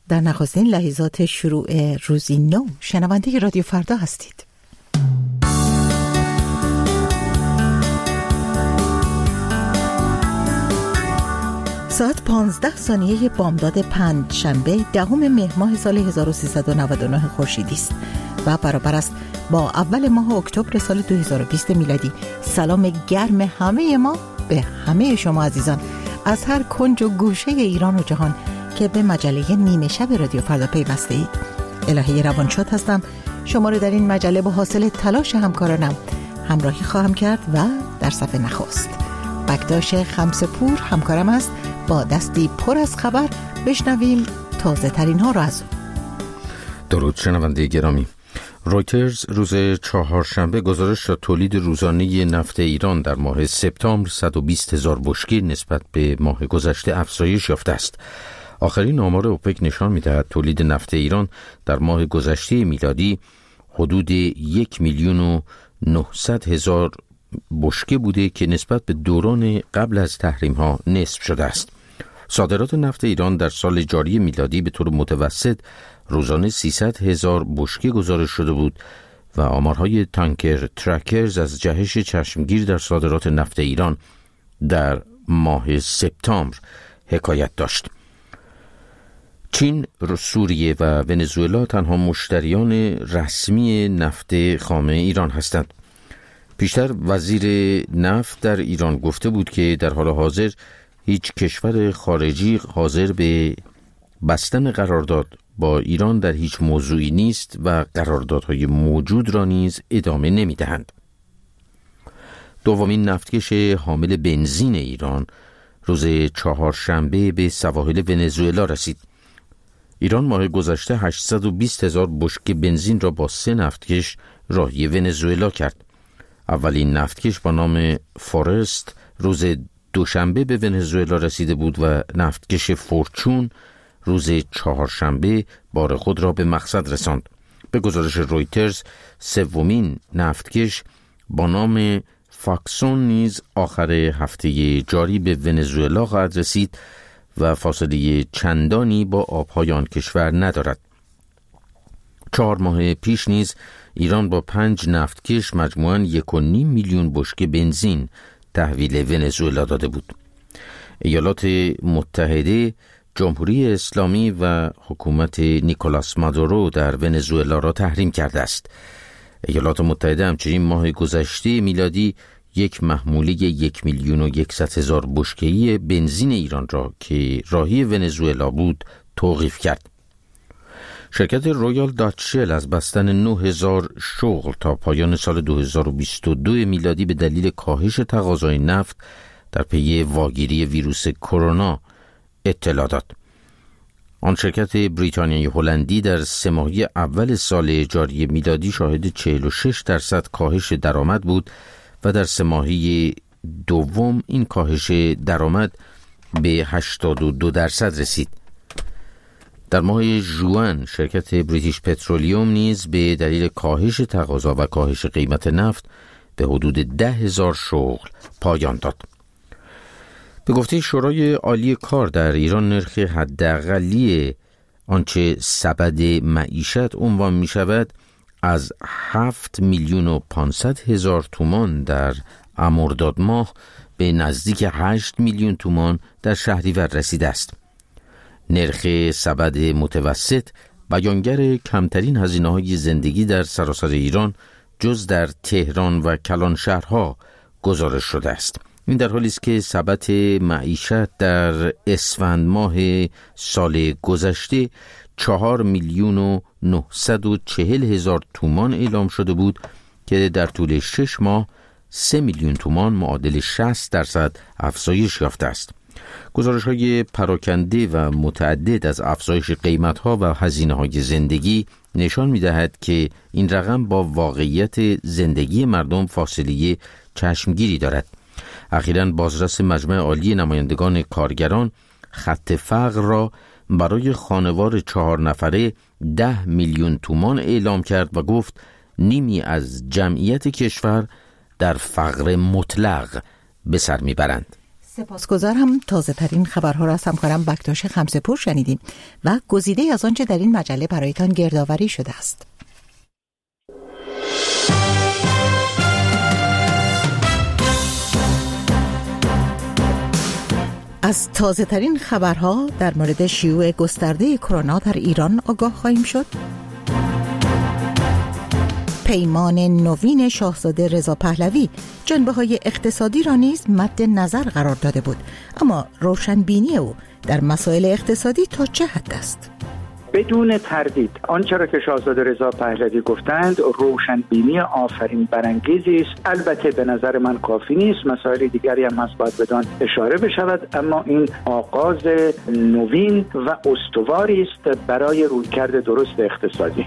در نخستین لحظات شروع روزی نو شنونده رادیو فردا هستید. ساعت 15 بامداد پنجشنبه 10 مهر ماه سال 1399 خورشیدی است و برابر است با اول ماه اکتبر سال 2020 میلادی. سلام گرم همه ما به همه شما عزیزان از هر کنج و گوشه ایران و جهان که به مجله نیمه شب رادیو فردا پیوسته اید. الهی روانشاد هستم. شما رو در این مجله با حاصل تلاش همکارانم همراهی خواهم کرد و در صفحه نخست بکداش خمسپور همکارم است. با دستی پر از خبر بشنویم تازه ترین ها را از او. درود شنونده گرامی. رویترز روز چهارشنبه گزارش داد تولید روزانه نفت ایران در ماه سپتامبر 120,000 بشکه نسبت به ماه گذشته افزایش یافته است. آخرین آمار اوپک نشان می‌دهد تولید نفت ایران در ماه گذشته میلادی حدود 1,900,000 بشکه بوده که نسبت به دوران قبل از تحریم‌ها نصف شده است. صادرات نفت ایران در سال جاری میلادی به طور متوسط روزانه 300,000 بشکه گزارش شده بود و آمارهای تانکر ترکرز از جهش چشمگیر در صادرات نفت ایران در ماه سپتامبر حکایت داشت. چین، سوریه و ونزوئلا تنها مشتریان رسمی نفت خام ایران هستند. پیشتر وزیر نفت در ایران گفته بود که در حال حاضر هیچ کشور خارجی حاضر به بستن قرارداد با ایران در هیچ موضوعی نیست و قراردادهای موجود را نیز ادامه نمی‌دهند. دومین نفتکش حامل بنزین ایران روز چهارشنبه به سواحل ونزوئلا رسید. ایران ماه گذشته 820,000 بشکه بنزین را با 3 نفتکش راهی ونزوئلا کرد. اولین نفتکش با نام فورست روز دوشنبه به ونزوئلا رسیده بود و نفتکش فورچون روز چهارشنبه بار خود را به مقصد رساند. به گزارش رویترز سومین نفتکش با نام فاکسون نیز آخر هفته جاری به ونزوئلا خواهد رسید و فاصله چندانی با آبهای آن کشور ندارد. 4 ماه پیش نیز ایران با 5 نفتکش مجموعاً 1.5 میلیون بشکه بنزین تحویل ونزوئلا داده بود. ایالات متحده، جمهوری اسلامی و حکومت نیکولاس مادورو در ونزوئلا را تحریم کرده است. ایالات متحده همچنین ماه گذشته میلادی یک محموله 1,100,000 بشکه‌ای بنزین ایران را که راهی ونزوئلا بود توقیف کرد. شرکت رویال داچ شل از بستن 9,000 شغل تا پایان سال 2022 میلادی به دلیل کاهش تقاضای نفت در پی واگیری ویروس کرونا اطلاع داد. آن شرکت بریتانیایی هلندی در 3 ماهه اول سال جاری میلادی شاهد 46% کاهش درآمد بود و در 3 ماهه دوم این کاهش درآمد به 82% رسید. در ماه ژوئن شرکت بریتیش پترولیوم نیز به دلیل کاهش تقاضا و کاهش قیمت نفت به حدود 10,000 شغل پایان داد. به گفته شورای عالی کار در ایران نرخ حداقلی آنچه سبد معیشت عنوان می شود از 7,500,000 تومان در مرداد ماه به نزدیک 8 میلیون تومان در شهریور رسیده است. نرخ سبد متوسط بیانگر کمترین هزینه‌های زندگی در سراسر ایران جز در تهران و کلان شهرها گزارش شده است. این در حالی است که سبد معیشت در اسفند ماه سال گذشته 4,940,000 تومان اعلام شده بود که در طول 6 ماه 3 میلیون تومان معادل 60% افزایش یافته است. گزارش‌های پراکنده و متعدد از افزایش قیمت‌ها و هزینه‌های زندگی نشان می‌دهد که این رقم با واقعیت زندگی مردم فاصله چشمگیری دارد. اخیراً بازرس مجمع عالی نمایندگان کارگران خط فقر را برای خانوار 4 نفره 10 میلیون تومان اعلام کرد و گفت نیمی از جمعیت کشور در فقر مطلق به سر میبرند. سپاسگزارم. تازه ترین خبرها را از همکارم بکتاش خمسه‌پور شنیدیم و گزیده از آنچه در این مجله برایتان گردآوری شده است. از تازه ترین خبرها در مورد شیوع گسترده کرونا در ایران آگاه خواهیم شد. پیمان نوین شاهزاده رضا پهلوی جنبه‌های اقتصادی را نیز مد نظر قرار داده بود، اما روشنبینی او در مسائل اقتصادی تا چه حد است؟ بدون تردید آنچه را که شاهزاده رضا پهلوی گفتند روشنبینی آفرین برانگیزی است. البته به نظر من کافی نیست، مسائل دیگری هم هست باید بدان اشاره بشود، اما این آغاز نوین و استواری است برای رویکرد درست اقتصادی.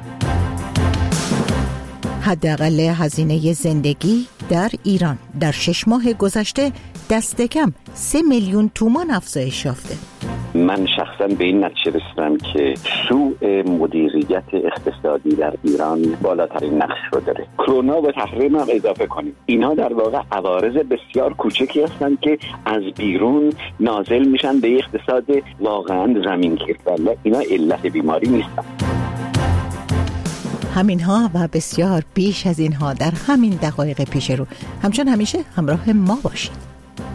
حداقل هزینه زندگی در ایران در 6 ماه گذشته دست کم 3 میلیون تومان افزایش یافته. من شخصا به این نتیجه رسیدم که سوء مدیریت اقتصادی در ایران بالاترین نقش رو داره. کرونا و تحریم هم اضافه کنیم، اینها در واقع عوارض بسیار کوچکی هستند که از بیرون نازل میشن به اقتصاد واقعا زمینگیر، ولی اینا علت بیماری نیستن. همینها و بسیار بیش از اینها در همین دقایق پیش رو. همچون همیشه همراه ما باشید.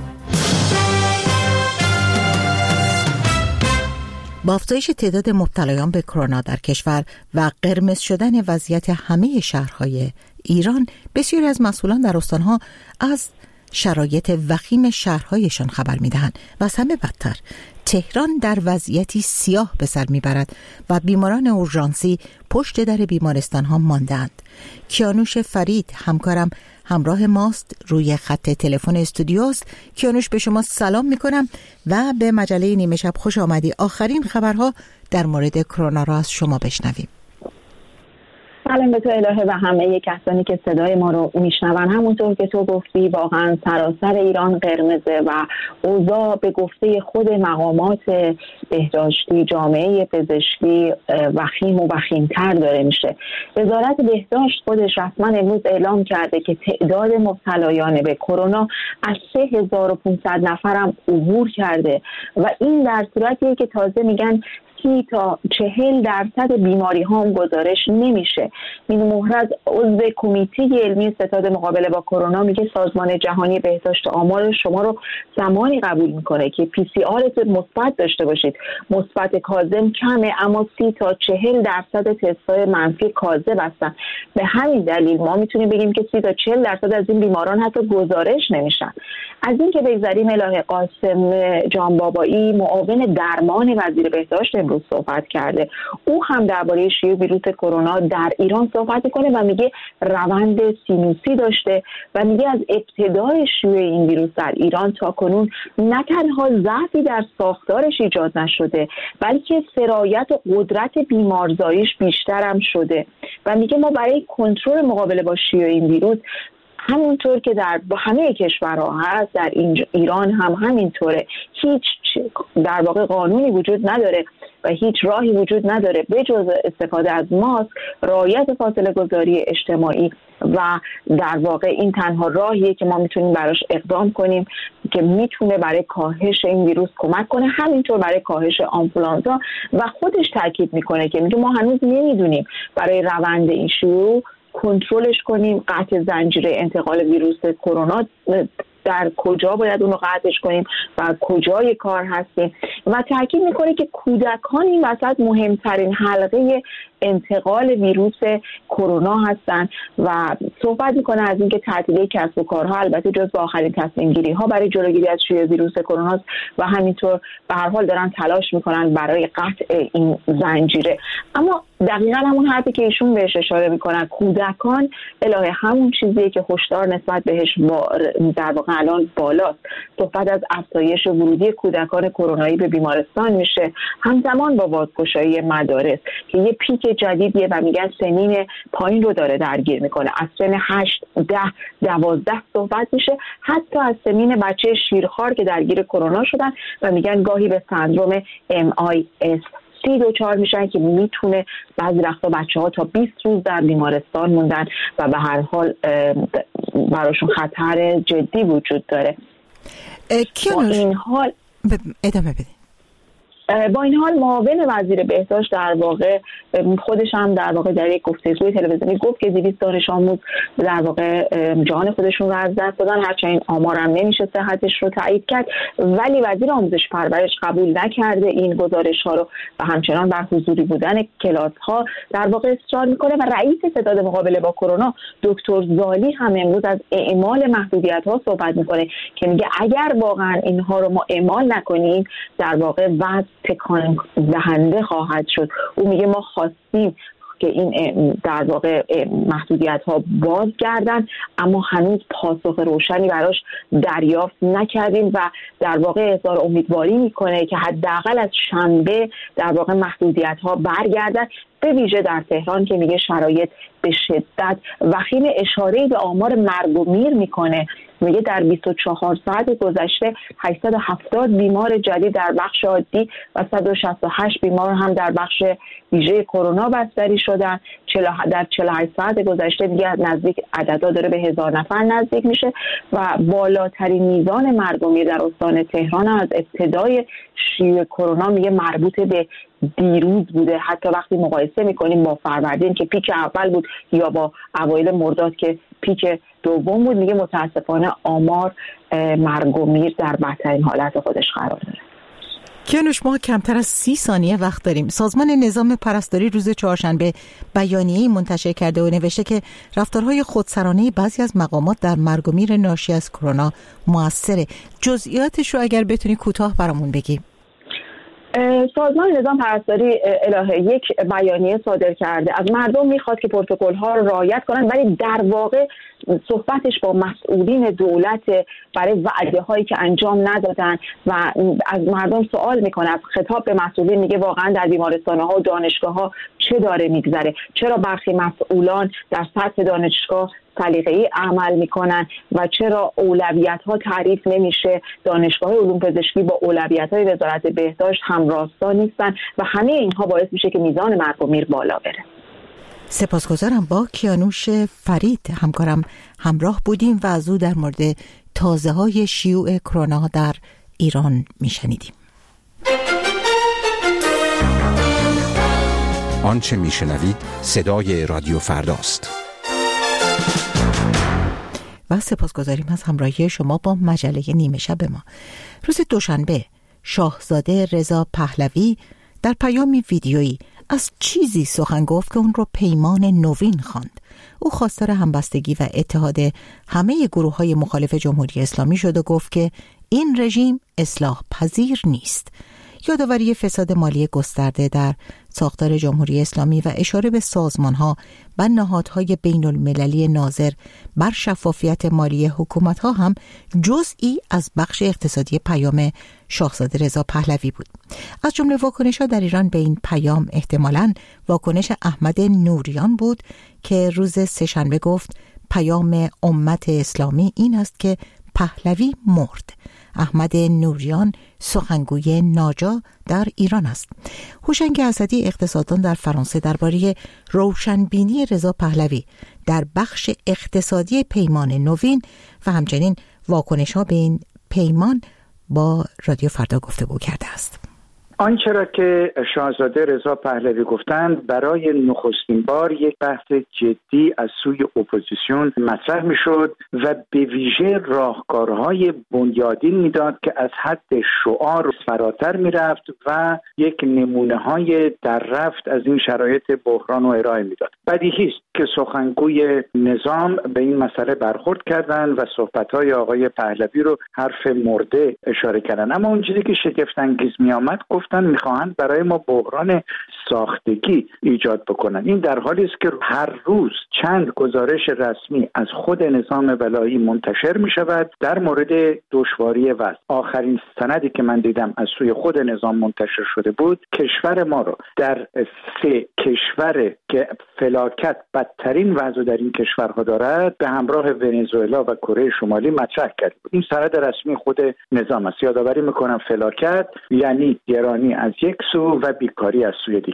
با افزایش تعداد مبتلایان به کرونا در کشور و قرمز شدن وضعیت همه شهرهای ایران، بسیاری از مسئولان در استانها از شرایط وخیم شهرهایشان خبر می‌دهند و از همه بدتر تهران در وضعیتی سیاه به سر میبرد و بیماران اورژانسی پشت در بیمارستانها ماندند. کیانوش فرید همکارم همراه ماست، روی خط تلفن استودیوست. کیانوش، به شما سلام میکنم و به مجله نیمه شب خوش آمدی. آخرین خبرها در مورد کرونا را از شما بشنویم. سلام به تو الهه و همه کسانی که صدای ما رو میشنون. همونطور که تو گفتی واقعا سراسر ایران قرمزه و اوضاع به گفته خود مقامات بهداشتی، جامعه پزشکی وخیم و وخیم‌تر داره میشه. وزارت بهداشت خودش رسما امروز اعلام کرده که تعداد مبتلایان به کرونا از 3500 نفرم عبور کرده و این در صورتیه که تازه میگن 30 تا 40% بیماری ها هم گزارش نمیشه. مینو مهرز عضو کمیته علمی ستاد مقابله با کرونا میگه سازمان جهانی بهداشت آمار شما رو زمانی قبول میکنه که PCR مثبت داشته باشید. مثبت کاذب کمه، اما 30 تا 40% تست‌های منفی کاذب هستن. به همین دلیل ما میتونیم بگیم که 30 تا 40% از این بیماران حتی گزارش نمیشن. از این که بگذریم، الهه قاسم جانبابایی معاون درمان وزیر بهداشت امروز صحبت کرده. او هم درباره شیوع ویروس کرونا در ایران صحبت میکنه و میگه روند سینوسی داشته و میگه از ابتدای شیوع این ویروس در ایران تا کنون نه تنها ضعفی در ساختارش ایجاد نشده، بلکه سرایت و قدرت بیمارزاییش بیشتر هم شده و میگه ما برای کنترل مقابله با شیوع این ویروس همونطور که در همه کشورها هست در ایران هم همینطوره، هیچ در واقع قانونی وجود نداره و هیچ راهی وجود نداره به جز استفاده از ماسک، رعایت فاصله گذاری اجتماعی و در واقع این تنها راهیه که ما میتونیم براش اقدام کنیم که میتونه برای کاهش این ویروس کمک کنه. همینطور برای کاهش آنفولانزا و خودش تاکید میکنه که میگه ما هنوز نمیدونیم برای روند این شیوع کنترلش کنیم، قطع زنجیره انتقال ویروس کرونا در کجا باید اون رو قطعش کنیم و کجای کار هستیم و تاکید میکنه که کودکان این وسط مهمترین حلقه انتقال ویروس کرونا هستن و صحبت میکنه از اینکه تعطیلی کسب و کارها البته جزو آخرین تصمیم گیری ها برای جلوگیری از شیوع ویروس کرونا است و همینطور به هر حال دارن تلاش میکنن برای قطع این زنجیره. اما دقیقاً همون حرفی که ایشون بهش اشاره میکنن، کودکان الهه همون چیزیه که هشدار نسبت بهش در واقع الان بالاست. صحبت از افزایش ورودی کودکان کرونایی به بیمارستان میشه همزمان با بازگشایی مدارس که یه پیک جدیدیه و میگن سنین پایین رو داره درگیر میکنه. از سن 8 10 12 صحبت میشه، حتی از سنین بچه شیرخوار که درگیر کرونا شدن و میگن گاهی به سندروم MIS دچار میشن که میتونه بعضی وقتا بچه‌ها تا 20 روز در بیمارستان موندن و به هر حال براشون خطر جدی وجود داره. با این حال ادامه بدید. با این حال معاون وزیر بهداشت در واقع خودش هم در واقع در یک گفتگوی تلویزیونی گفت که 200 دانش آموز در واقع جان خودشون رو از دست دادن، هرچند این آمار هم نمیشه صحتش رو تایید کرد، ولی وزیر آموزش پرورش قبول نکرده این گزارش ها رو و همچنان بر حضوری بودن کلاس ها در واقع اصرار میکنه. و رئیس ستاد مقابله با کرونا دکتر زالی هم امروز از اعمال محدودیت ها صحبت میکنه که میگه اگر واقعا اینها رو ما اعمال نکنیم در واقع وضع تکان دهنده خواهد شد. او میگه ما خواستیم که این در واقع محدودیت ها بازگردن اما هنوز پاسخ روشنی براش دریافت نکردیم و در واقع اظهار امیدواری میکنه که حداقل از شنبه در واقع محدودیت ها برگردن، به ویژه در تهران که میگه شرایط به شدت وخیم. اشاره به آمار مرگ و میر میکنه، میگه در 24 ساعت گذشته 870 بیمار جدید در بخش عادی و 168 بیمار هم در بخش ویژه کرونا بستری شدن. در 48 ساعت گذشته دیگه نزدیک عددا داره به 1000 نفر نزدیک میشه و بالاترین میزان مرگ و میر در استان تهران از ابتدای شیوع کرونا میگه مربوط به دیروز بوده. حتی وقتی مقایسه میکنیم با فروردین که پیک اول بود یا با اوایل مرداد که پیک دوم بود، میگه متاسفانه آمار مرگ و میر در بدترین حالت خودش قرار داره. کیانوش، ما کمتر از 30 ثانیه وقت داریم. سازمان نظام پرستاری روز چهارشنبه بیانیه‌ای منتشر کرده و نوشته که رفتارهای خودسرانه بعضی از مقامات در مرگ و میر ناشی از کرونا موثره. جزئیاتش رو اگر بتونی کوتاه برامون بگی. سازمان نظام پرستاری الهه یک بیانیه صادر کرده، از مردم میخواد که پروتکل‌ها رو رعایت کنن، ولی در واقع صحبتش با مسئولین دولت برای وعده‌هایی که انجام ندادن و از مردم سوال میکنه. از خطاب به مسئولین میگه واقعا در بیمارستان‌ها و دانشگاه‌ها چه داره میگذره؟ چرا برخی مسئولان در سطح دانشگاه سلیقه‌ای عمل میکنن و چرا اولویت‌ها تعریف نمیشه؟ دانشگاه علوم پزشکی با اولویت‌های وزارت بهداشت همراستا نیستن و همه اینها باعث میشه که میزان مرگ و میر بالا بره. سپاسگزارم. با کیانوش فرید همکارم همراه بودیم و از او در مورد تازه‌های شیوع کرونا در ایران میشنیدیم. آنچه میشنوید صدای رادیو فرداست. و سپاسگزاریم از همراهی شما با مجله نیمه شب ما. روز دوشنبه شاهزاده رضا پهلوی در پیامی ویدیویی از چیزی سخن گفت که اون رو پیمان نوین خواند. او خواستار همبستگی و اتحاد همه گروه‌های مخالف جمهوری اسلامی شد و گفت که این رژیم اصلاح پذیر نیست. یادآوری فساد مالی گسترده در ساختار جمهوری اسلامی و اشاره به سازمان‌ها و نهادهای بین‌المللی ناظر بر شفافیت مالی حکومت‌ها هم جزئی از بخش اقتصادی پیام شاهزاده رضا پهلوی بود. از جمله واکنش‌ها در ایران به این پیام احتمالاً واکنش احمد نوریان بود که روز سه‌شنبه گفت پیام امت اسلامی این است که پهلوی مرد. احمد نوریان سخنگوی ناجا در ایران است. هوشنگ اسدی اقتصاددان در فرانسه درباره روشنبینی رضا پهلوی در بخش اقتصادی پیمان نوین و همچنین واکنش‌ها به این پیمان با رادیو فردا گفتگو کرده است. آنچه را که شاهزاده رضا پهلوی گفتند برای نخستین بار یک بحث جدی از سوی اپوزیسیون مطرح میشد و به ویژه راهکارهای بنیادین میداد که از حد شعار فراتر میرفت و یک نمونه های در رفت از این شرایط بحران و ارائه میداد. بدیهی است که سخنگوی نظام به این مسئله برخورد کردند و صحبت‌های آقای پهلوی رو حرف مرده اشاره کردند. اما اون چیزی که شگفت انگیز میآمد گفتن میخواهند برای ما بحران ساختگی ایجاد بکنن. این در حالی است که هر روز چند گزارش رسمی از خود نظام ولایی منتشر می شود در مورد دشواری وضع. آخرین سندی که من دیدم از سوی خود نظام منتشر شده بود کشور ما رو در 3 کشور که فلاکت بدترین وضع در این کشورها دارد به همراه ونزوئلا و کره شمالی مطرح کرد بود. این سند رسمی خود نظام است. یادآوری میکنم فلاکت یعنی گرانی از یک سو و بیکاری از سوی دیگر.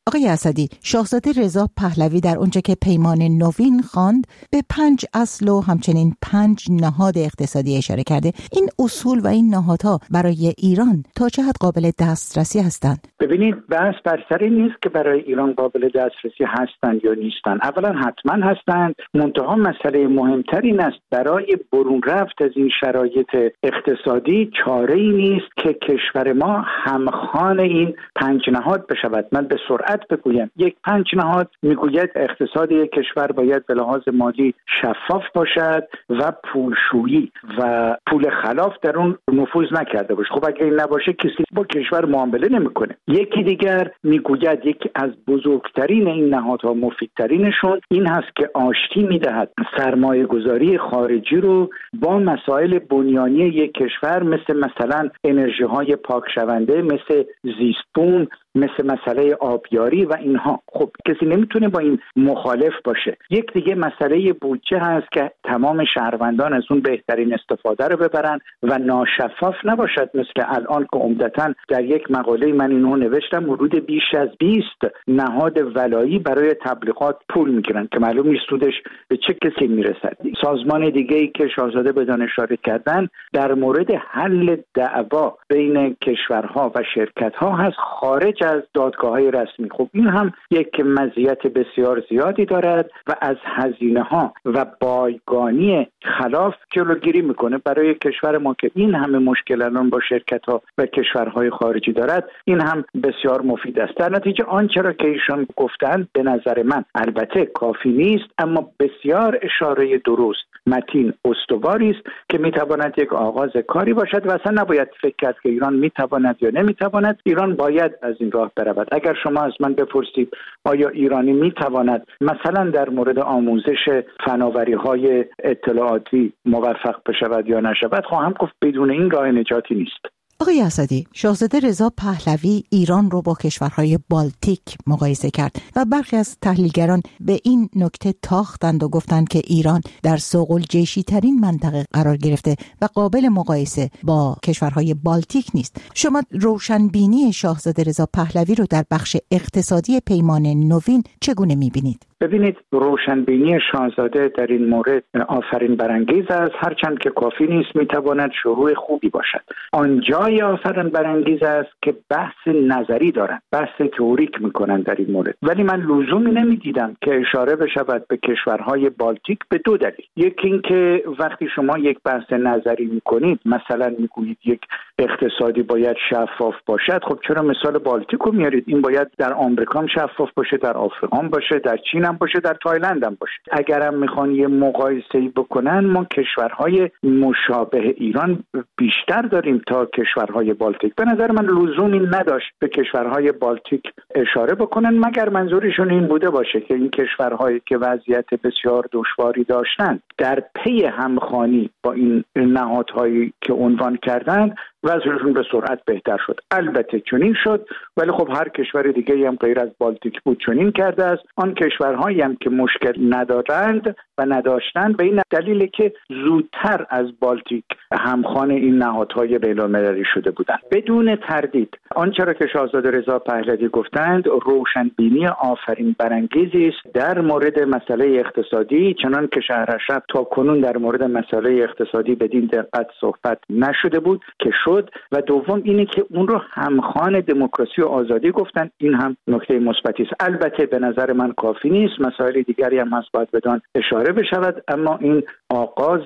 آقای اسدی، شاهزاده رضا پهلوی در اونجا که پیمان نوین خواند به 5 اصل و همچنین 5 نهاد اقتصادی اشاره کرده. این اصول و این نهادها برای ایران تا چه حد قابل دسترسی هستند؟ ببینید، بحث بر سر این نیست که برای ایران قابل دسترسی هستند یا نیستند. اولا حتما هستند، منتها مسئله مهمتر این است برای برون رفت از این شرایط اقتصادی چاره‌ای نیست که کشور ما همخوان این 5 نهاد بشود. من به سرعت بگویم، یک 5 نهاد میگوید اقتصاد یک کشور باید به لحاظ مالی شفاف باشد و پولشویی و پول خلاف در اون نفوذ نکرده باشه. خب اگه این نباشه کسی با کشور معامله نمیکنه. یکی دیگر میگوید یکی از بزرگترین این نهادها، مفیدترینشون این هست که آشتی میدهد سرمایه گذاری خارجی رو با مسائل بنیانی یک کشور، مثلا انرژی های پاک شونده، مثل زیستبوم، مثل مسئله آبیاری و اینها. خب کسی نمیتونه با این مخالف باشه. یک دیگه مسئله بودجه هست که تمام شهروندان از اون بهترین استفاده رو ببرن و ناشفاف نباشد، مثل الان که عمدتاً در یک مقاله من اینو نوشتم حدود بیش از 20 نهاد ولایی برای تبلیغات پول میگیرن که معلوم نیست سودش به چه کسی میرسد. سازمان دیگه‌ای که شاهزاده بدان اشاره کردن در مورد حل دعوا بین کشورها و شرکت‌ها هست خارج از دادگاه‌های رسمی. خب این هم یک مزیت بسیار زیادی دارد و از هزینه‌ها و بایگانی خلاف جلوگیری میکنه. برای کشور ما که این همه مشکل الان با شرکت‌ها و کشورهای خارجی دارد، این هم بسیار مفید است. در نتیجه آنچه را که ایشان گفتند به نظر من البته کافی نیست، اما بسیار اشاره درست، متین، استواری است که میتواند یک آغاز کاری باشد و اصلا نباید فکر کرد که ایران میتواند یا نمیتواند. ایران باید از این راه برود. اگر شما از من بپرسید آیا ایرانی میتواند مثلا در مورد آموزش فناوری‌های اطلاعاتی موفق بشود یا نشود، خواهم گفت بدون این راه نجاتی نیست. آقای اسدی، شاهزاده رضا پهلوی ایران رو با کشورهای بالتیک مقایسه کرد و برخی از تحلیلگران به این نکته تاختند و گفتند که ایران در ثقل‌جیشی ترین منطقه قرار گرفته و قابل مقایسه با کشورهای بالتیک نیست. شما روشنبینی شاهزاده رضا پهلوی رو در بخش اقتصادی پیمان نوین چگونه می‌بینید؟ ببینید، روشنبینی شاهزاده در این مورد آفرین برانگیز است، هرچند که کافی نیست، میتواند شروع خوبی باشد. آنجای آفرین برانگیز است که بحث نظری دارند، بحث تئوریک میکنند در این مورد، ولی من لزومی نمیدیدم که اشاره بشود به کشورهای بالتیک به 2 دلیل. یکی این که وقتی شما یک بحث نظری میکنید، مثلا میگویید یک اقتصادی باید شفاف باشد، خب چرا مثال بالتیک رو میارید؟ این باید در آمریکا هم شفاف باشه، در آفریقا هم باشه، در چین هم باشه، در تایلند هم باشه. اگرم میخوان یه مقایسه‌ای بکنن، ما کشورهای مشابه ایران بیشتر داریم تا کشورهای بالتیک. به نظر من لزومی نداشت به کشورهای بالتیک اشاره بکنن، مگر منظورشون این بوده باشه که این کشورهایی که وضعیت بسیار دشواری داشتن در پی همخوانی با این نهادهایی که عنوان کردند وضعشون به سرعت بهتر شد. البته چنین شد، ولی خب هر کشور دیگه هم غیر از بالتیک بود چنین کرده است. آن کشورهایی هم که مشکل ندارند و نداشتند به این دلیل که زودتر از بالتیک همخوان این نهادهای بین‌المللی شده بودند. بدون تردید آنچه را که شاهزاده رضا پهلوی گفتند روشنبینی آفرین برانگیزی است در مورد مسئله اقتصادی، چنان که شهرشب تا کنون در مورد مسئله اقتصادی بدین دقت صحبت نشده بود که شد. و دوم اینه که اون رو همخوان دموکراسی و آزادی گفتن. این هم نکته مثبتی است. البته به نظر من کافی نیست، مسائل دیگری هم هست باید بدان اشاره بشود، اما این آغاز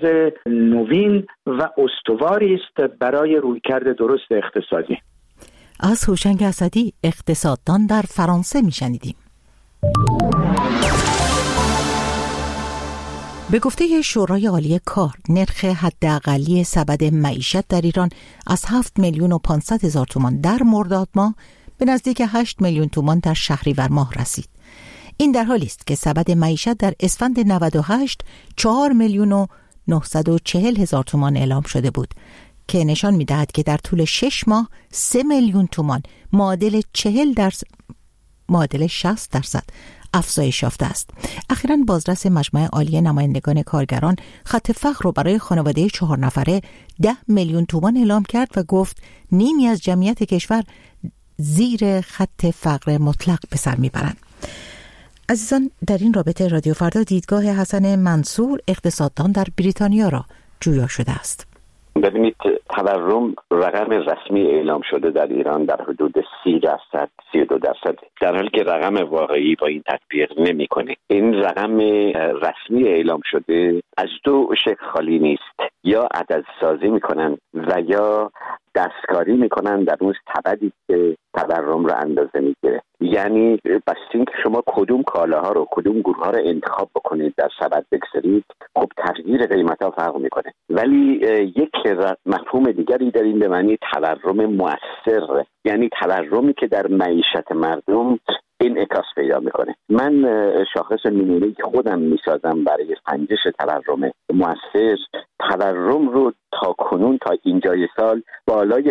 نوین و استواری است برای رویکرد درست اقتصادی. از هوشنگ اسدی، اقتصاددان در فرانسه میشنیدیم. به گفته شورای عالی کار، نرخ حداقلی سبد معیشت در ایران از 7,500,000 تومان در مرداد ماه به نزدیک 8 میلیون تومان در شهریور ماه رسید. این در حالی است که سبد معیشت در اسفند 98 4,940,000 تومان اعلام شده بود که نشان می‌دهد که در طول 6 ماه 3 میلیون تومان معادل 60% افزایش یافته است. اخیراً بازرس مجمع عالی نمایندگان کارگران خط فقر رو برای خانواده 4 نفره 10 میلیون تومان اعلام کرد و گفت نیمی از جمعیت کشور زیر خط فقر مطلق به سر میبرند. عزیزان، در این رابطه رادیو فردا دیدگاه حسن منصور اقتصاددان در بریتانیا را جویا شده است. ببینید، تورم رقم رسمی اعلام شده در ایران در حدود 30%، 32%، در حالی که رقم واقعی با این تطبیق نمی‌کنه. این رقم رسمی اعلام شده از دو شکل خالی نیست: یا عدد سازی میکنن و یا دستکاری میکنن در اون سبدی که تورم رو اندازه میگیره. یعنی بس این که شما کدوم کالاها رو، کدوم گروه ها رو انتخاب بکنید در سبد بگذارید، خب تغییر قیمت ها فرق میکنه. ولی یک مفهوم دیگری داریم به معنی تورم مؤثر، یعنی تورمی که در معیشت مردم انعکاس پیدا میکنه. من شاخص نمونه‌ای که خودم میسازم برای سنجش تورم مؤثر، تورم رو تا کنون تا اینجای سال بالای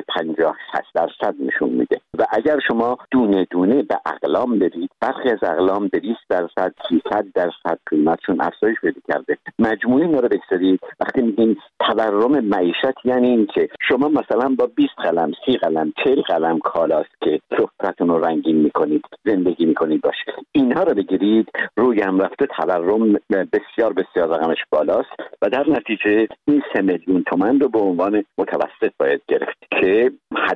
50-60% نشون میده و اگر شما دونه دونه به اقلام برید، برخی از اقلام 200%، 300% قیمتشون افزایش پیدا کرده. مجموعی ما رو بگذارید، وقتی میگیم تورم معیشت یعنی این که شما مثلا با 20 قلم، 30 قلم، 40 قلم کالاست که سفرتون رو رنگین میکنید، زندگی میکنید باشه، اینها رو بگیرید، روی هم رفته تورم بسیار بسیار رقمش بالاست و در نتیجه این 3 میلیون تومان رو به عنوان متوسط باید گرفت که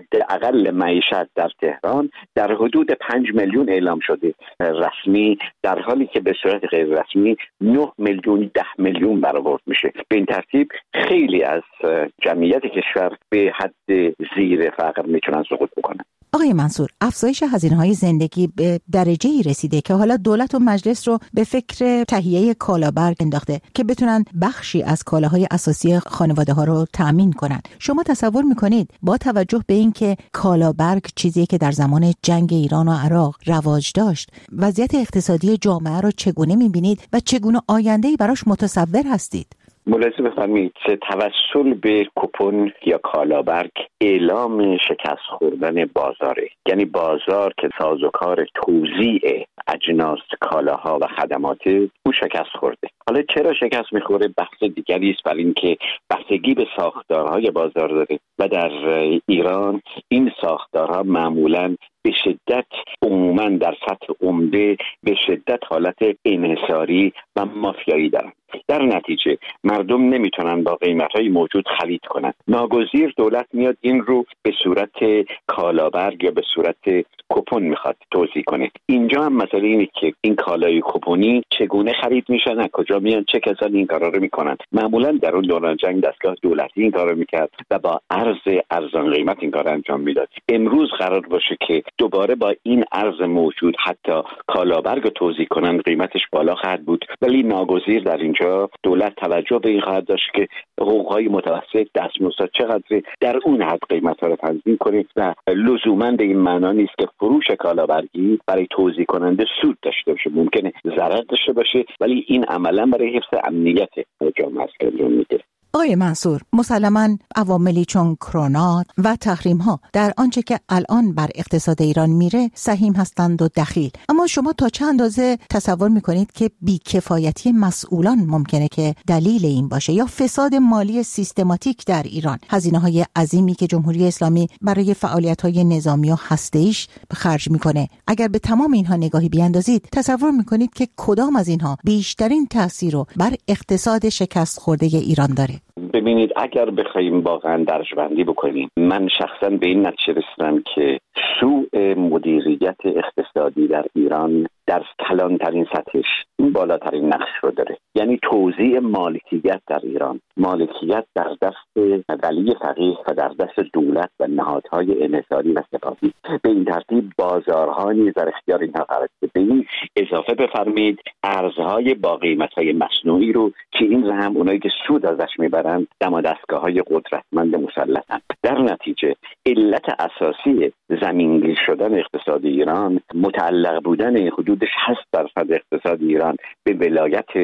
حداقل معیشت در تهران در حدود 5 میلیون اعلام شده رسمی، در حالی که به صورت غیر رسمی 9 میلیون 10 میلیون برآورد میشه. به این ترتیب خیلی از جمعیت کشور به حد زیر فقر میتونن سقوط بکنن. آقای منصور، افزایش هزینه‌های زندگی به درجه‌ای رسیده که حالا دولت و مجلس رو به فکر تهیه کالابرگ انداخته که بتونن بخشی از کالاهای اساسی خانواده‌ها رو تأمین کنن. شما تصور می‌کنید با توجه به اینکه کالابرگ چیزی که در زمان جنگ ایران و عراق رواج داشت، وضعیت اقتصادی جامعه رو چگونه می‌بینید و چگونه آینده‌ای براش متصور هستید؟ ملاحظه بفرمایید، توسل به کوپن یا کالابرگ اعلام شکست خوردن بازاره. یعنی بازار که سازوکار توزیع اجناس، کالاها و خدمات او شکست خورده. حالا چرا شکست میخوره بحث دیگری است، برای اینکه بستگی به ساختارهای بازار داره و در ایران این ساختارها معمولاً به شدت، عموماً در سطح عمده، به شدت حالت انحصاری و مافیایی دارن. در نتیجه مردم نمیتونن با قیمت‌های موجود خرید کنن. ناگزیر دولت میاد این رو به صورت کالابرگ یا به صورت کوپن میخواد توزیع کنه. اینجا هم مسئله اینه که این کالای کوپنی چگونه خرید میشن، از کجا میان، چه کسانی این کارا رو میکنن. معمولا در اون دوران جنگ دستگاه دولتی این کارو میکرد و با ارزان قیمت این کار انجام میداد. امروز قرار باشه که دوباره با این ارز موجود حتی کالابرگ رو توزیع کنن، قیمتش بالا خواهد بود، ولی ناگزیر در اینجا دولت توجه به این خواهد داشت که حقوق‌های متوسط، دستمزد چقدر، در اون حد قیمت‌ها رو تنظیم کنه و لزوماً به این معنا نیست که فروش کالابرگی برای توزیع کننده سود داشته باشه. ممکنه ضرر داشته باشه، ولی این عملاً برای حفظ امنیت جامعه است که انجام میده. آقای منصور، مسلماً عواملی چون کرونا و تحریم‌ها در آنچه که الان بر اقتصاد ایران میره سهیم هستند و دخیل، اما شما تا چه اندازه تصور میکنید که بیکفایتی مسئولان ممکنه که دلیل این باشه، یا فساد مالی سیستماتیک در ایران، هزینه‌های عظیمی که جمهوری اسلامی برای فعالیت‌های نظامی و هسته‌ایش خرج میکنه؟ اگر به تمام اینها نگاهی بیاندازید، تصور میکنید که کدام از اینها بیشترین تأثیر رو بر اقتصاد شکست خورده ایران داره؟ ببینید، اگر بخوایم واقعا درجه‌بندی بکنیم، من شخصا به این نتیجه رسیدم که سوء مدیریت اقتصادی در ایران در کلانترین سطحش این بالاترین نقش رو داره. یعنی توزیع مالکیت در ایران، مالکیت در دست ولی فقیه و در دست دولت و نهادهای انحصاری و سپاهی. به این ترتیب بازارها نیز در اختیار اینها قرار گرفته. به این اضافه بفرمایید ارزهای با قیمت‌های مصنوعی رو که این هم اونایی که سود ازش میبرن دم و دستگاه‌های قدرتمند مسلطن. در نتیجه علت اساسی زمینگیر شدن اقتصاد ایران متعلق بودن حدود 60% اقتصاد ایران به ولایت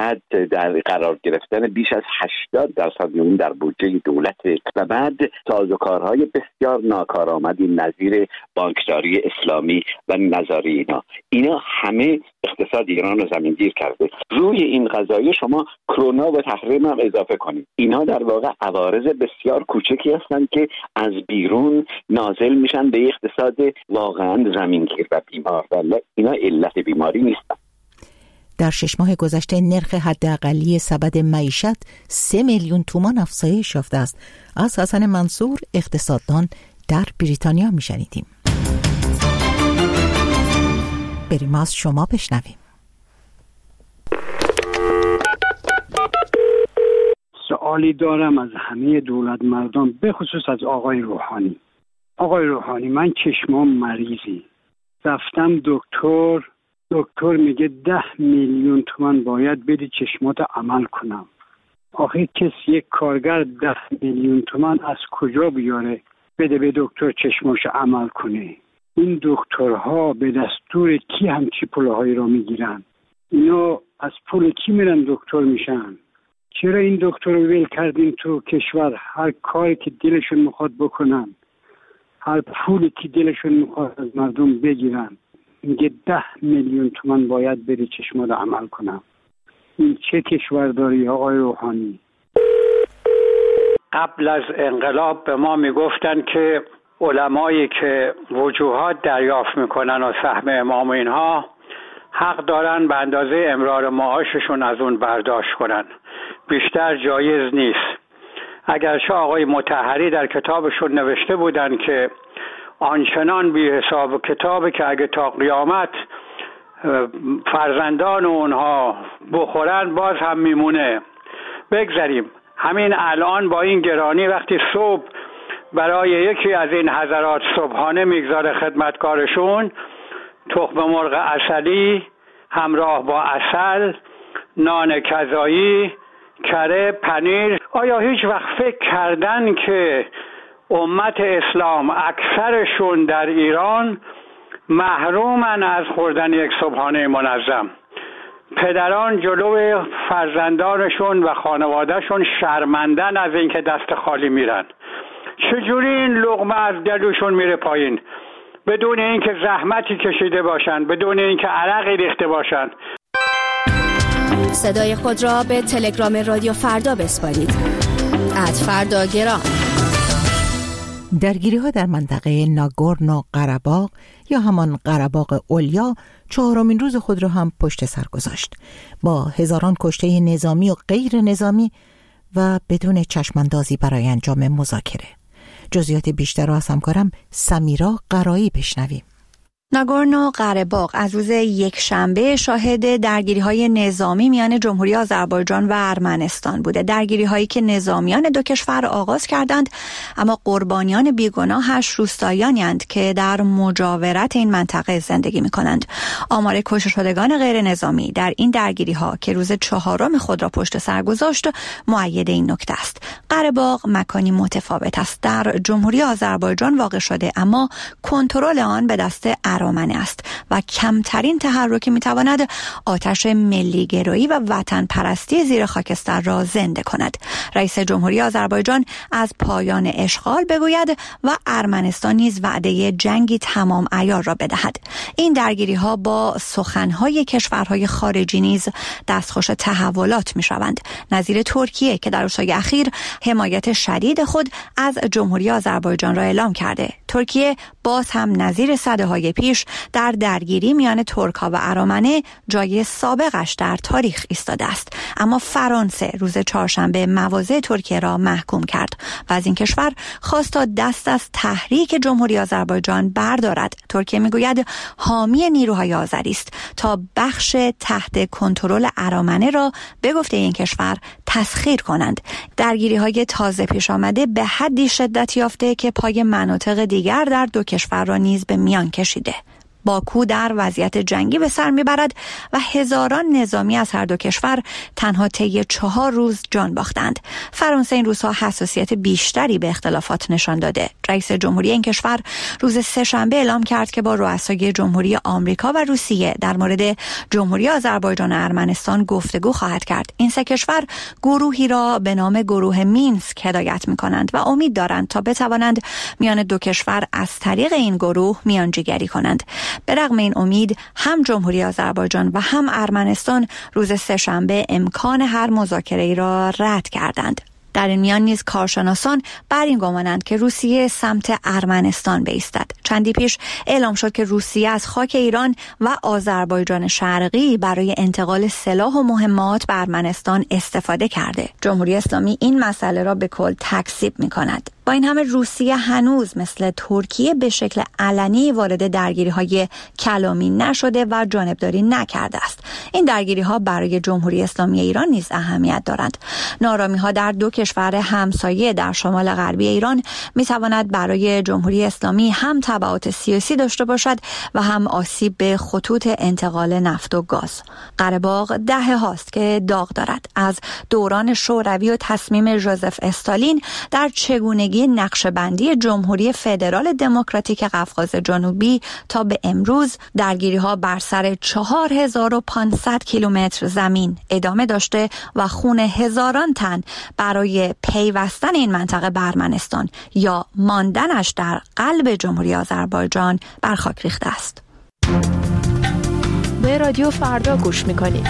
بعد در قرار گرفتن بیش از 80% اون در بودجه دولت و بعد سازوکارهای بسیار ناکارآمدی نظیر بانکداری اسلامی و نظاری اینا همه اقتصاد ایران رو زمینگیر کرده. روی این قضایه شما کرونا و تحریم هم اضافه کنید. اینها در واقع عوارض بسیار کوچکی هستند که از بیرون نازل میشن به اقتصاد واقعا زمینگیر و بیمار. ولی اینا علت بیماری نیستن. در 6 ماه گذشته نرخ حداقلی سبد معیشت 3 میلیون تومان افزایش یافته است. از حسن منصور اقتصاددان در بریتانیا میشنیدیم. بریم از شما بشنویم. سوالی دارم از همه دولت مردان، به خصوص از آقای روحانی. آقای روحانی، من چشمام مریضی، رفتم دکتر میگه 10 میلیون تومان باید بدی چشمات عمل کنم. آخه کسی یک کارگر 10 میلیون تومان از کجا بیاره بده به دکتر چشماش عمل کنه؟ این دکترها به دستور کی همچی پولهایی را میگیرن؟ اینا از پول کی میرن دکتر میشن؟ چرا این دکتر رو ول کردین تو کشور؟ هر کاری که دلشون میخواد بکنن، هر پولی که دلشون میخواد از مردم بگیرن. میگه 10 میلیون تومان باید بری چشمات عمل کنم. این چه کشورداری آقای روحانی؟ قبل از انقلاب به ما میگفتن که علمایی که وجوهات دریافت میکنن و سهم امام اینها حق دارن به اندازه امرار معاششون از اون برداشت کنن، بیشتر جایز نیست. اگرچه آقای مطهری در کتابشون نوشته بودن که آنچنان بی حساب کتابه که اگه تا قیامت فرزندان اونها بخورن باز هم میمونه. بگذاریم همین الان با این گرانی وقتی صبح برای یکی از این حضرات صبحانه میگذاره خدمتکارشون تخم مرغ عسلی همراه با عسل، نان کذایی، کره، پنیر، آیا هیچ وقت فکر کردن که امت اسلام اکثرشون در ایران محرومن از خوردن یک صبحانه منظم؟ پدران جلو فرزندانشون و خانوادهشون شرمندن از اینکه دست خالی میرن. چجوری این لقمه از دلشون میره پایین بدون اینکه زحمتی کشیده باشن، بدون اینکه عرقی ریخته باشن؟ صدای خود را به تلگرام رادیو فردا بسپارید. @فرداگرام. درگیری‌ها در منطقه ناگورنو قره‌باغ یا همان قره‌باغ علیا 4مین روز خود را هم پشت سر گذاشت، با هزاران کشته نظامی و غیر نظامی و بدون چشماندازی برای انجام مذاکره. جزئیات بیشتر را از همکارم سمیرا قرایی بشنویم. ناگورنو قره‌باغ از روز یکشنبه شاهد درگیری‌های نظامی میان جمهوری آذربایجان و ارمنستان بوده. درگیری‌هایی که نظامیان دو کشور آغاز کردند، اما قربانیان بیگناهش روستاییان‌اند که در مجاورت این منطقه زندگی می‌کنند. آمار کشته شدگان غیر نظامی در این درگیری‌ها که روز 4 خود را پشت سر گذاشت مؤید این نکته است. قره‌باغ مکانی متفاوت است، در جمهوری آذربایجان واقع شده، اما کنترل آن به دست ارامنه است و کمترین تحرکی میتواند آتش ملیگرایی و وطن پرستی زیر خاکستر را زنده کند. رئیس جمهوری آذربایجان از پایان اشغال بگوید و ارمنستان نیز وعده جنگی تمام عیار را بدهد. این درگیری ها با سخنهای کشورهای خارجی نیز دستخوش تحولات میشوند، نظیر ترکیه که در روزهای اخیر حمایت شدید خود از جمهوری آذربایجان را اعلام کرده. ترکیه باز هم نظیر سده‌های پیش در درگیری میان ترک‌ها و ارامنه جای سابقش در تاریخ ایستاده است، اما فرانسه روز چهارشنبه مواضع ترکیه را محکوم کرد و از این کشور خواست تا دست از تحریک جمهوری آذربایجان بردارد. ترکیه میگوید حامی نیروهای آذری است تا بخش تحت کنترل ارامنه را به گفته این کشور تسخیر کنند. درگیری‌های تازه پیش آمده به حدی شدت یافته که پای مناطق دیگر در دو کشور را نیز به میان کشیده. باکو در وضعیت جنگی به سر میبرد و هزاران نظامی از هر دو کشور تنها طی 4 روز جان باختند. فرانسه این روزها حساسیت بیشتری به اختلافات نشان داده. رئیس جمهوری این کشور روز سه‌شنبه اعلام کرد که با رؤسای جمهوری آمریکا و روسیه در مورد جمهوری آذربایجان و ارمنستان گفتگو خواهد کرد. این سه کشور گروهی را به نام گروه مینسک هدایت می‌کنند و امید دارند تا بتوانند میان دو کشور از طریق این گروه میانجیگری کنند. به رغم این امید هم جمهوری آذربایجان و هم ارمنستان روز سه‌شنبه امکان هر مذاکره‌ای را رد کردند. در این میان نیز کارشناسان بر این گمانند که روسیه سمت ارمنستان بایستد. چندی پیش اعلام شد که روسیه از خاک ایران و آذربایجان شرقی برای انتقال سلاح و مهمات به ارمنستان استفاده کرده. جمهوری اسلامی این مسئله را به کل تکذیب می‌کند. با این همه روسیه هنوز مثل ترکیه به شکل علنی وارد درگیری‌های کلامی نشده و جانبداری نکرده است. این درگیری‌ها برای جمهوری اسلامی ایران نیز اهمیت دارند. نارامی‌ها در دو کشور همسایه در شمال غربی ایران می‌تواند برای جمهوری اسلامی هم تبعات سیاسی داشته باشد و هم آسیب به خطوط انتقال نفت و گاز. قره باغ دهه‌هاست که داغ دارد. از دوران شوروی و تصمیم ژوزف استالین در چگونگی نقشه‌بندی جمهوری فدرال دموکراتیک قفقاز جنوبی تا به امروز درگیری‌ها بر سر 4500 کیلومتر زمین ادامه داشته و خون هزاران تن برای پیوستن این منطقه به ارمنستان یا ماندنش در قلب جمهوری آذربایجان بر خاک ریخته است. به رادیو فردا گوش می‌کنید.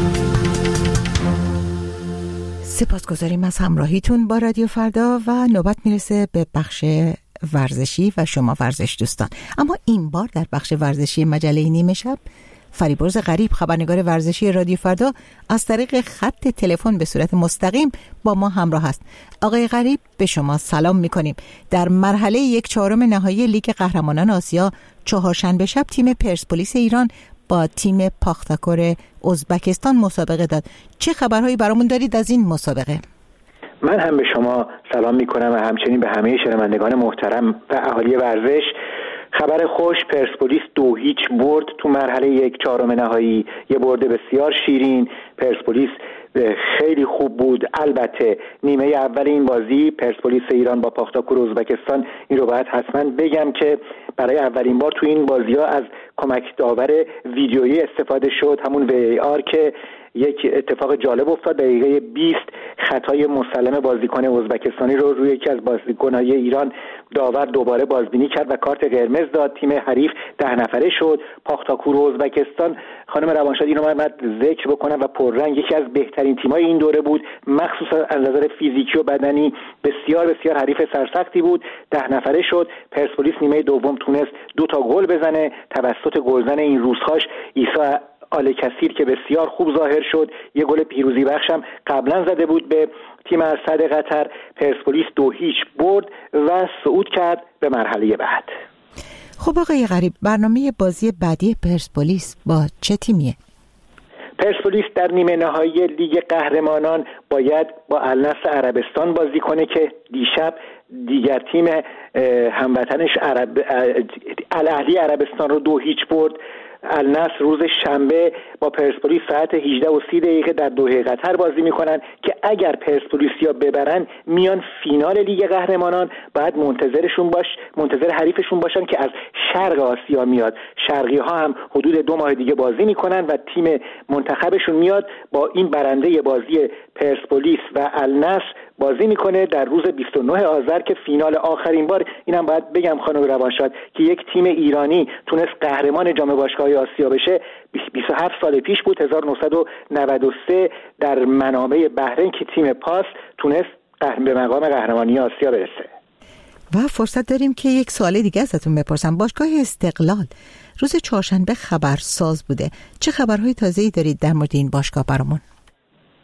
سپاسگزاریم از همراهیتون با رادیو فردا و نوبت میرسه به بخش ورزشی و شما ورزش دوستان. اما این بار در بخش ورزشی مجله نیمه شب فریبرز غریب، خبرنگار ورزشی رادیو فردا، از طریق خط تلفن به صورت مستقیم با ما همراه است. آقای غریب به شما سلام میکنیم. در مرحله 1/4 نهایی لیگ قهرمانان آسیا چهارشنبه شب تیم پرسپولیس ایران با تیم پاختاکور ازبکستان مسابقه داد. چه خبرهایی برامون دارید از این مسابقه؟ من هم به شما سلام میکنم و همچنین به همه شنوندگان محترم و اهالی ورزش. خبر خوش، پرسپولیس 2-0 برد تو مرحله 1/4 نهایی. یه برد بسیار شیرین. پرسپولیس خیلی خوب بود. البته نیمه اول این بازی پرسپولیس ایران با پاختاکور ازبکستان، این رو باید حتما بگم که برای اولین بار تو این بازی‌ها از کمک داور ویدیویی استفاده شد، همون VAR، که یک اتفاق جالب افتاد. دقیقه 20 خطای مسلم بازیکن ازبکستانی رو روی یکی از بازیکن‌های ایران داور دوباره بازبینی کرد و کارت قرمز داد. تیم حریف 10 نفره شد. پاختاکور ازبکستان، خانم روانشاد، اینو من ذکر بکنم و پررنگ، یکی از بهترین تیم‌های این دوره بود، مخصوصا از نظر فیزیکی و بدنی بسیار بسیار حریف سرسختی بود. 10 نفره شد. پرسپولیس نیمه دوم تونست 2 تا گل بزنه توسط گلزن این روزهاش عیسی آل کثیر که بسیار خوب ظاهر شد. یه گل پیروزی بخشم قبلا زده بود به تیم اسد قطر. پرسپولیس 2-0 برد و صعود کرد به مرحله بعد. خب آقای غریب، برنامه بازی بعدی پرسپولیس با چه تیمیه؟ پرسپولیس در نیمه نهایی لیگ قهرمانان باید با النصر عربستان بازی کنه که دیشب دیگر تیم هموطنش الاهلی عربستان رو 2-0 برد. النصر روز شنبه با پرسپولیس ساعت 18:30 در دوحه قطر بازی میکنن که اگر پرسپولیسیا ببرن میان فینال لیگ قهرمانان. بعد منتظر حریفشون باشن که از شرق آسیا میاد. شرقی ها هم حدود 2 ماه دیگه بازی میکنن و تیم منتخبشون میاد با این برنده بازی پرسپولیس و النصر بازی میکنه در روز 29 آذر که فینال آخرین بار. اینم باید بگم خانم روانشاد که یک تیم ایرانی تونست قهرمان جام باشگاه‌های آسیا بشه 27 سال پیش بود، 1993 در منابع بحرین که تیم پاس تونست به مقام قهرمانی آسیا برسه. و فرصت داریم که یک سوال دیگه ازتون بپرسم. باشگاه استقلال روز چهارشنبه خبرساز بوده. چه خبرهای تازه‌ای دارید در مورد این باشگاه برامون؟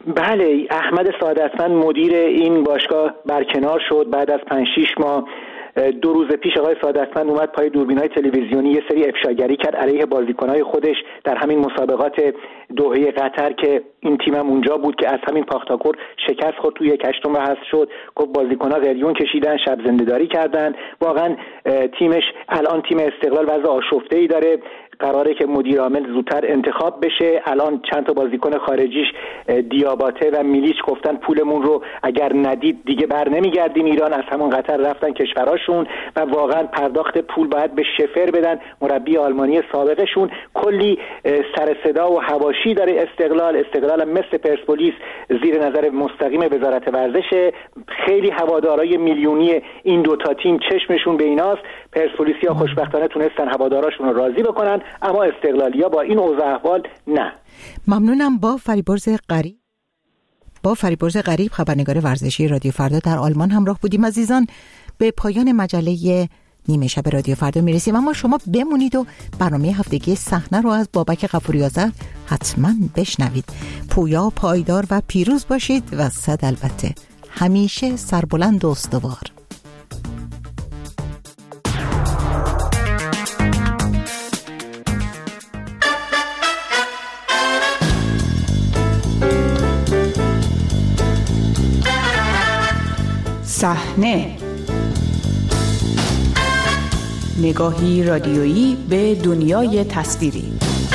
بله، احمد سعادتمند مدیر این باشگاه برکنار شد بعد از 5-6 ماه 2 روز پیش آقای سعادتمند اومد پای دوربین‌های تلویزیونی یه سری افشاگری کرد علیه بازیکن‌های خودش در همین مسابقات دوحه قطر که این تیمم اونجا بود که از همین پاختاکور شکست خورد، توی 8م حذف شد. گفت بازیکن‌ها قلیون کشیدن، شب زنده‌داری کردن. واقعا تیمش الان تیم استقلال وضع آشفته‌ای داره، قراره که مدیر عامل زودتر انتخاب بشه. الان چند تا بازیکن خارجیش دیاباته و میلیچ گفتن پولمون رو اگر ندید دیگه بر نمیگردیم ایران، از همون قطر رفتن کشوراشون و واقعا پرداخت پول باید به شفر بدن. مربی آلمانی سابقشون کلی سر صدا و حواشی داره. استقلال مثل پرسپولیس زیر نظر مستقیم وزارت ورزش، خیلی هوادارای میلیونی این دو تا تیم چشمشون به ایناست. پرسپولیسیا خوشبختانه تونستن هواداراشون رو راضی بکنن، اما استقلالیا با این اوضاع احوال نه. ممنونم. با فریبرز غریب خبرنگار ورزشی رادیو فردا در آلمان همراه بودیم. عزیزان، به پایان مجله نیمه شب رادیو فردا میرسیم، اما شما بمونید و برنامه هفتگی صحنه رو از بابک غفوری آذر حتما بشنوید. پویا، پایدار و پیروز باشید و البته همیشه سربلند و استوار. صحنه، نگاهی رادیویی به دنیای تصویری.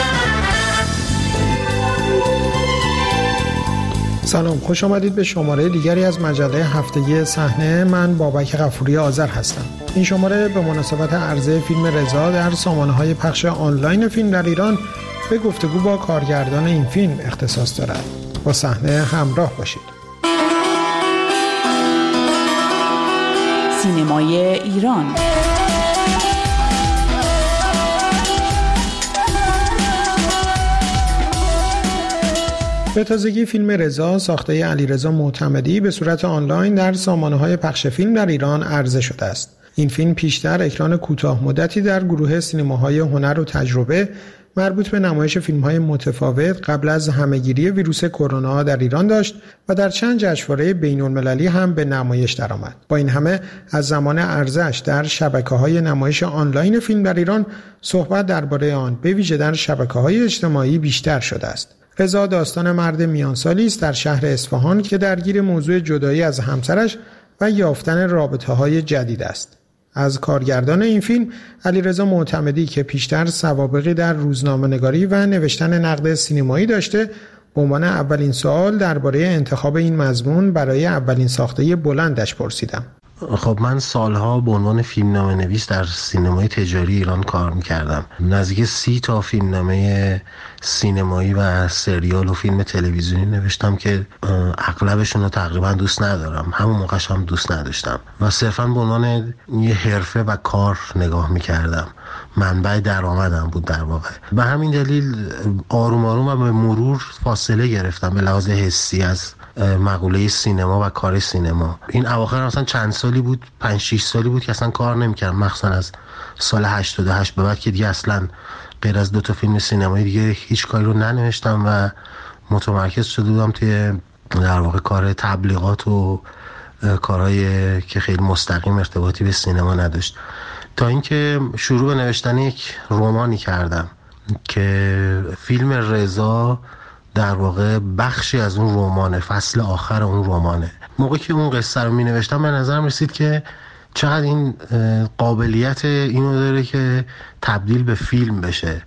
سلام، خوش آمدید به شماره دیگری از مجله هفتگی صحنه. من بابک غفوری آذر هستم. این شماره به مناسبت عرضه فیلم رضا در سامانه‌های پخش آنلاین فیلم در ایران به گفتگو با کارگردان این فیلم اختصاص دارد. با صحنه همراه باشید. سینمای ایران. به تازگی فیلم رضا ساخته علیرضا معتمدی به صورت آنلاین در سامانه‌های پخش فیلم در ایران عرضه شده است. این فیلم پیشتر اکران کوتاه مدتی در گروه سینماهای هنر و تجربه مربوط به نمایش فیلم‌های متفاوت قبل از همه‌گیری ویروس کرونا در ایران داشت و در چند جشنواره بین‌المللی هم به نمایش درآمد. با این همه از زمان عرضه‌اش در شبکه‌های نمایش آنلاین فیلم در ایران صحبت درباره آن به ویژه در شبکه‌های اجتماعی بیشتر شده است. رضا داستان مرد میانسالی است در شهر اصفهان که درگیر موضوع جدایی از همسرش و یافتن رابطه‌های جدید است. از کارگردان این فیلم علیرضا معتمدی که پیشتر سوابقی در روزنامه‌نگاری و نوشتن نقد سینمایی داشته، به عنوان اولین سوال درباره انتخاب این مضمون برای اولین ساخته بلندش پرسیدم. خب من سالها به عنوان فیلمنامه نویس در سینمای تجاری ایران کار میکردم. نزدیک 30 تا فیلمنامه سینمایی و سریال و فیلم تلویزیونی نوشتم که اغلبشون رو تقریبا دوست ندارم. همون موقعش هم دوست نداشتم و صرفا به عنوان یه حرفه و کار نگاه میکردم. منبع درآمدم بود در واقع. به همین دلیل آروم آروم و به مرور فاصله گرفتم به لحاظ حسی از مقوله سینما و کار سینما. این اواخر مثلا چند سالی بود، 5-6 سالی بود که اصلا کار نمی‌کردم، مخصوصا از سال 88 به بعد که دیگه اصلا غیر از 2 تا فیلم سینمایی دیگه هیچ کاری رو ننوشتم و متمرکز شده بودم توی در واقع کار تبلیغات و کارهای که خیلی مستقیم ارتباطی به سینما نداشت، تا اینکه شروع به نوشتن یک رمانی کردم که فیلم رضا در واقع بخشی از اون رمانه، فصل آخر اون رمانه. موقعی که اون قصه رو می نوشتم به نظرم رسید که چقدر این قابلیت اینو داره که تبدیل به فیلم بشه.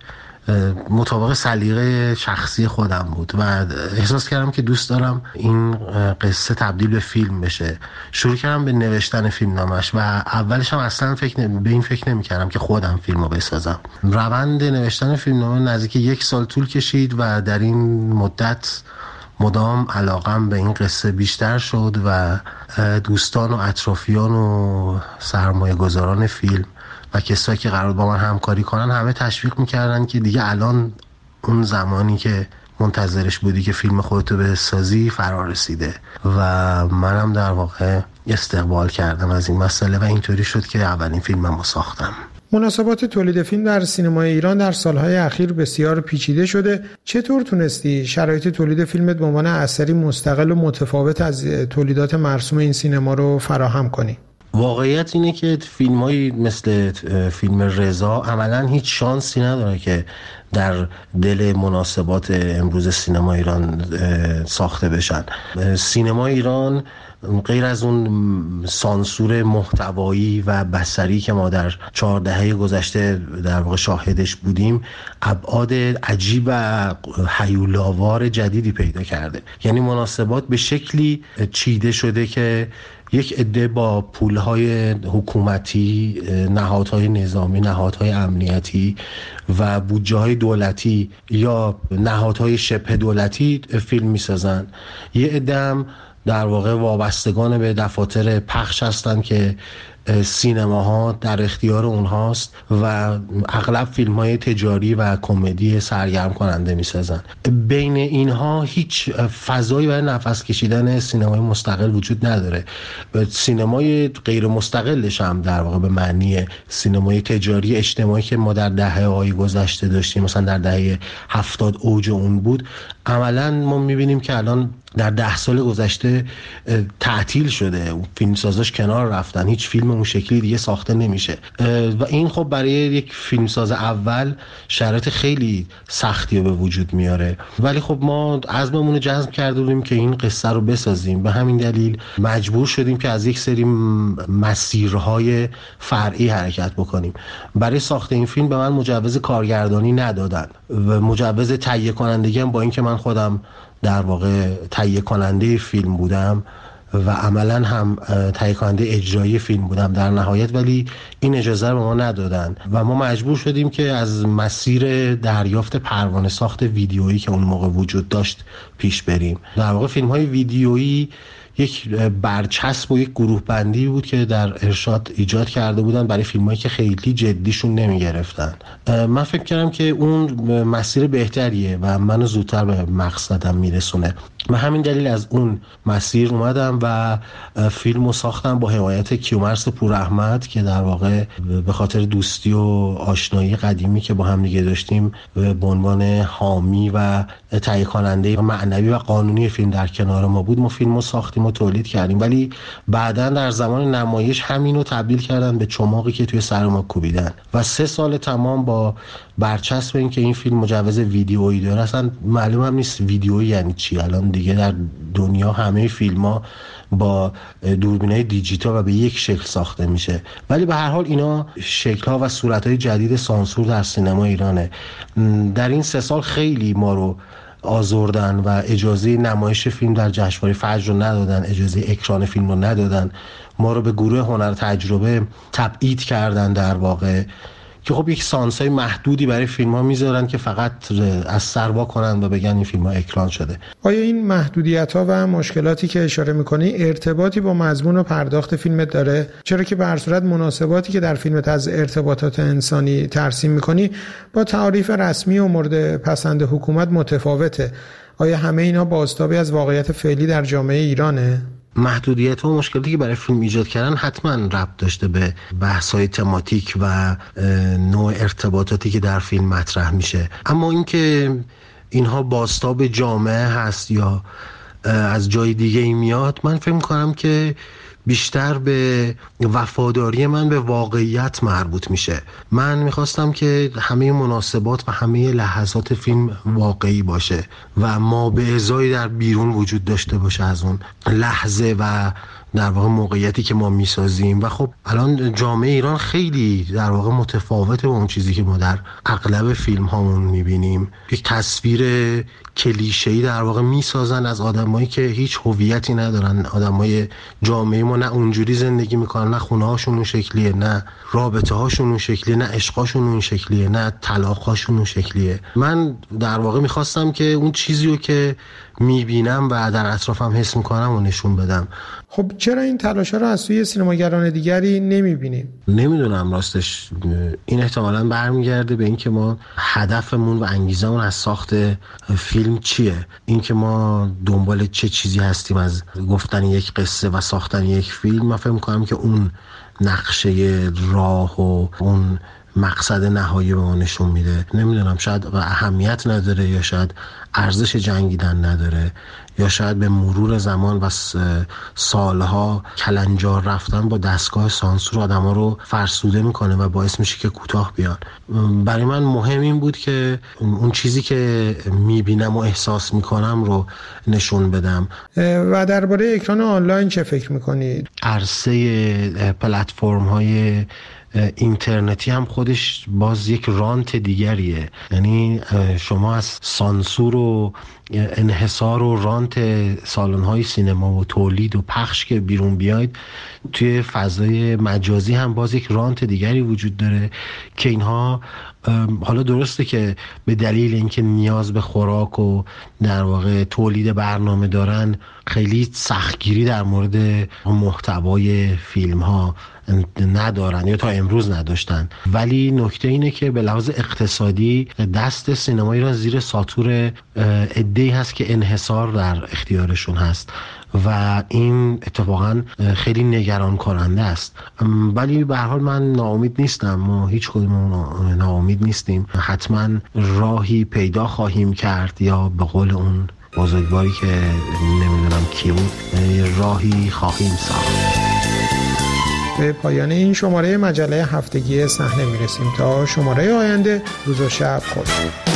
مطابق سلیقه شخصی خودم بود و احساس کردم که دوست دارم این قصه تبدیل به فیلم بشه. شروع کردم به نوشتن فیلمنامه‌اش و اولش هم اصلا به این فکر نمی‌کردم که خودم فیلمو بسازم. روند نوشتن فیلمنامه نزدیک 1 سال طول کشید و در این مدت مدام علاقم به این قصه بیشتر شد و دوستان و اطرافیان و سرمایه‌گذاران فیلم و کسایی که قرار با من همکاری کنن همه تشویق میکردن که دیگه الان اون زمانی که منتظرش بودی که فیلم خودتو بسازی فرا رسیده و منم در واقع استقبال کردم از این مسئله و اینطوری شد که اولین فیلممو ساختم. مناسبات تولید فیلم در سینمای ایران در سالهای اخیر بسیار پیچیده شده. چطور تونستی شرایط تولید فیلمت به عنوان اثری مستقل و متفاوت از تولیدات مرسوم این سینما رو فراهم کنی؟ واقعیت اینه که فیلم‌هایی مثل فیلم رضا عملاً هیچ شانسی نداره که در دل مناسبات امروز سینما ایران ساخته بشن. سینما ایران غیر از اون سانسور محتوایی و بصری که ما در 4 دهه گذشته در واقع شاهدش بودیم، ابعاد عجیب و هیولاوار جدیدی پیدا کرده. یعنی مناسبات به شکلی چیده شده که یک عده با پولهای حکومتی، نهادهای نظامی، نهادهای امنیتی و بودجه‌های دولتی یا نهادهای شبه دولتی فیلم می‌سازن. یه عده هم در واقع وابستگان به دفاتر پخش هستن که سینماها در اختیار اونهاست و اغلب فیلم‌های تجاری و کمدی سرگرم کننده می‌سازن. بین اینها هیچ فضایی برای نفس کشیدن سینمای مستقل وجود نداره. سینمای غیر مستقلش هم در واقع به معنی سینمای تجاری اجتماعی که ما در دهه‌های گذشته داشتیم، مثلا در دهه 70 اوج اون بود، عملاً ما می‌بینیم که الان در 10 سال گذشته تعطیل شده. فیلمسازاش کنار رفتن، هیچ فیلم اون شکلی دیگه ساخته نمیشه و این خب برای یک فیلمساز اول شرایط خیلی سختی رو به وجود میاره. ولی خب ما عزممون رو جزم کرده بودیم که این قصه رو بسازیم. به همین دلیل مجبور شدیم که از یک سری مسیرهای فرعی حرکت بکنیم. برای ساخت این فیلم به من مجوز کارگردانی ندادن و مجوز تهیه کنندگی هم، با اینکه من خودم در واقع تهیه کننده فیلم بودم و عملا هم تهیه کننده اجرایی فیلم بودم در نهایت، ولی این اجازه رو به ما ندادن و ما مجبور شدیم که از مسیر دریافت پروانه ساخت ویدیویی که اون موقع وجود داشت پیش بریم. در واقع فیلم‌های ویدیویی یک برچسب و یک گروه بندی بود که در ارشاد ایجاد کرده بودن برای فیلمایی که خیلی جدیشون نمی گرفتن. من فکر کردم که اون مسیر بهتریه و منو زودتر به مقصدم میرسونه. به همین دلیل از اون مسیر اومدم و فیلمو ساختم با حمایت کیومرث پوراحمد که در واقع به خاطر دوستی و آشنایی قدیمی که با هم دیگه داشتیم به عنوان حامی و تهیه کننده معنوی و قانونی فیلم در کنار ما بود. ما فیلمو ساختیم و تولید کردیم، ولی بعداً در زمان نمایش همینو تبدیل کردن به چماقی که توی سر ما کوبیدن و 3 سال تمام با برچسب این که این فیلم مجوز ویدیویی داره. اصلا معلوم هم نیست ویدیویی یعنی چی. الان دیگه در دنیا همه فیلم‌ها با دوربینای دیجیتال و به یک شکل ساخته میشه، ولی به هر حال اینا شکل‌ها و صورت‌های جدید سانسور در سینما ایرانه. در این 3 سال خیلی ما رو آزردن و اجازه نمایش فیلم در جشنواره فجر رو ندادن، اجازه اکران فیلم رو ندادن، ما رو به گروه هنر تجربه تبعید کردن در واقع، که خب یک سانسای محدودی برای فیلم ها میذارن که فقط از سر وا کنن و بگن این فیلم ها اکران شده. آیا این محدودیت ها و مشکلاتی که اشاره میکنی ارتباطی با مضمون و پرداخت فیلمت داره؟ چرا که به هر صورت مناسباتی که در فیلمت از ارتباطات انسانی ترسیم میکنی با تعاریف رسمی و مورد پسند حکومت متفاوته. آیا همه اینا بازتابی از واقعیت فعلی در جامعه ایرانه؟ محدودیت و مشکلاتی که برای فیلم ایجاد کردن حتما ربط داشته به بحث‌های تماتیک و نوع ارتباطاتی که در فیلم مطرح میشه، اما اینکه اینها بازتاب جامعه هست یا از جای دیگه ای میاد، من فکر می‌کنم که بیشتر به وفاداری من به واقعیت مربوط میشه. من میخواستم که همه مناسبات و همه لحظات فیلم واقعی باشه و ما به ازای در بیرون وجود داشته باشه از اون لحظه و در واقع موقعیتی که ما میسازیم. و خب الان جامعه ایران خیلی در واقع متفاوته با اون چیزی که ما در اغلب فیلم هامون میبینیم. یک تصویر کلیشه‌ای در واقع میسازن از آدمایی که هیچ هویتی ندارن. آدمای جامعه ما نه اونجوری زندگی میکنن، نه خونه هاشون اون شکلیه، نه رابطه هاشون اون شکلیه، نه عشقاشون اون شکلیه، نه طلاقاشون اون شکلیه. من در واقع میخواستم که اون چیزی رو که میبینم و در اطرافم حس میکنم و نشون بدم. خب چرا این تلاش‌ها رو از سوی سینماگران دیگری نمیبینیم؟ نمیدونم راستش. این احتمالاً برمیگرده به این که ما هدفمون و انگیزمون از ساخت فیلم چیه، این که ما دنبال چه چیزی هستیم از گفتن یک قصه و ساختن یک فیلم. من فکر میکنم که اون نقشه راه و اون مقصد نهایی به ما نشون میده. نمیدونم، شاید اهمیت نداره یا شاید ارزش جنگیدن نداره یا شاید به مرور زمان و سالها کلنجار رفتن با دستگاه سانسور آدما رو فرسوده میکنه و باعث میشه که کوتاه بیان. برای من مهم این بود که اون چیزی که میبینم و احساس میکنم رو نشون بدم. و درباره اکران آنلاین چه فکر میکنید؟ عرصه پلتفرم های اینترنتی هم خودش باز یک رانت دیگریه. یعنی شما از سانسور و انحصار و رانت سالن‌های سینما و تولید و پخش که بیرون بیاید، توی فضای مجازی هم باز یک رانت دیگری وجود داره که اینها حالا درسته که به دلیل اینکه نیاز به خوراک و در واقع تولید برنامه دارن خیلی سختگیری در مورد محتوای فیلم ها ندارن یا تا امروز نداشتن، ولی نکته اینه که به لحاظ اقتصادی دست سینما ایران زیر ساطور عده‌ای هست که انحصار در اختیارشون هست و این اتفاقا خیلی نگران کننده است. ولی به هر حال من ناامید نیستم، ما هیچ کدوم ناامید نیستیم، حتما راهی پیدا خواهیم کرد یا به قول اون بزرگواری که نمیدونم کی بود، راهی خواهیم ساخت. به پایان این شماره مجله هفتگی صحنه میرسیم. تا شماره آینده، روز و شب خوش.